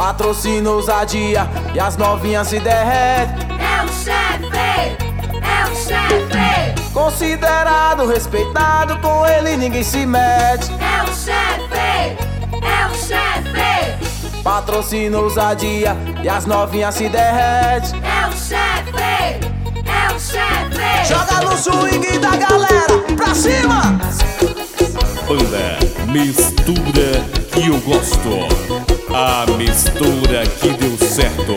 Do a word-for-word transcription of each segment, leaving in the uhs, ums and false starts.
Patrocina ousadia e as novinhas se derretem. É o chefe, é o chefe. Considerado, respeitado, com ele ninguém se mete. É o chefe, é o chefe. Patrocina ousadia e as novinhas se derretem. É o chefe, é o chefe. Joga no swing da galera, pra cima! Banda Mistura que eu gosto. A mistura que deu certo.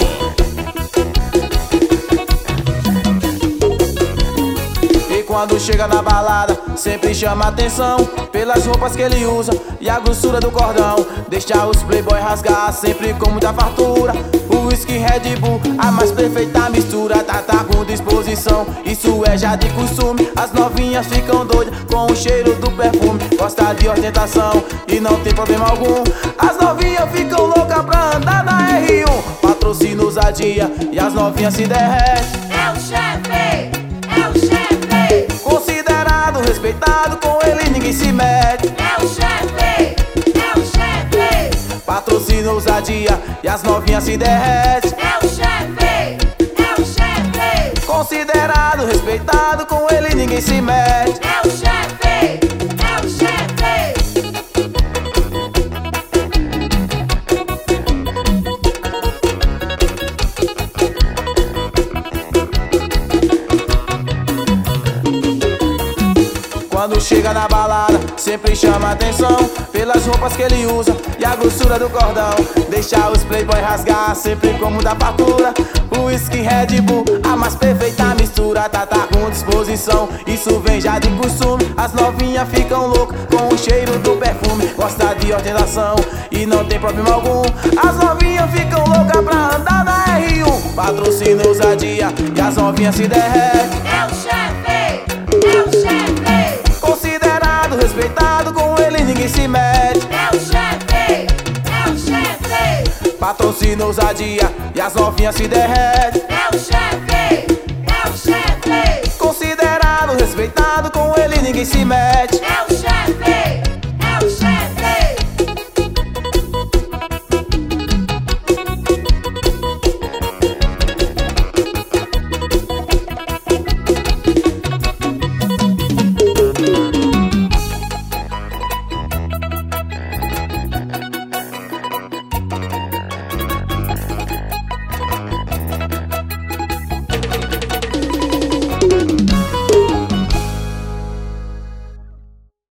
Quando chega na balada, sempre chama atenção pelas roupas que ele usa e a grossura do cordão. Deixa os playboy rasgar sempre com muita fartura. O whisky Red Bull, a mais perfeita mistura. Tá, tá com disposição, isso é já de costume. As novinhas ficam doidas com o cheiro do perfume. Gosta de ostentação e não tem problema algum. As novinhas ficam loucas pra andar na R um. Patrocina ousadia e as novinhas se derretem. É o chefe, é o chefe. Considerado, respeitado, com ele ninguém se mete. É o chefe, é o chefe. Patrocina ousadia e as novinhas se derretem. É o chefe, é o chefe. Considerado, respeitado, com ele ninguém se mete. É o chefe, é o chefe. Quando chega na balada, sempre chama atenção pelas roupas que ele usa e a grossura do cordão. Deixa os playboy rasgar sempre com muita fartura. O whisky Red Bull, a mais perfeita mistura. Tá, tá com disposição, isso vem já de costume. As novinhas ficam loucas com o cheiro do perfume. Gosta de ostentação e não tem problema algum. As novinhas ficam loucas pra andar na R um. Patrocina ousadia e as novinhas se derretem. É o chefe, é o chefe. Considerado, respeitado, com ele ninguém se mete. É o chefe, é o chefe. Patrocina ousadia e as novinhas se derretem. É o chefe, é o chefe. Considerado, respeitado, com ele ninguém se mete. É o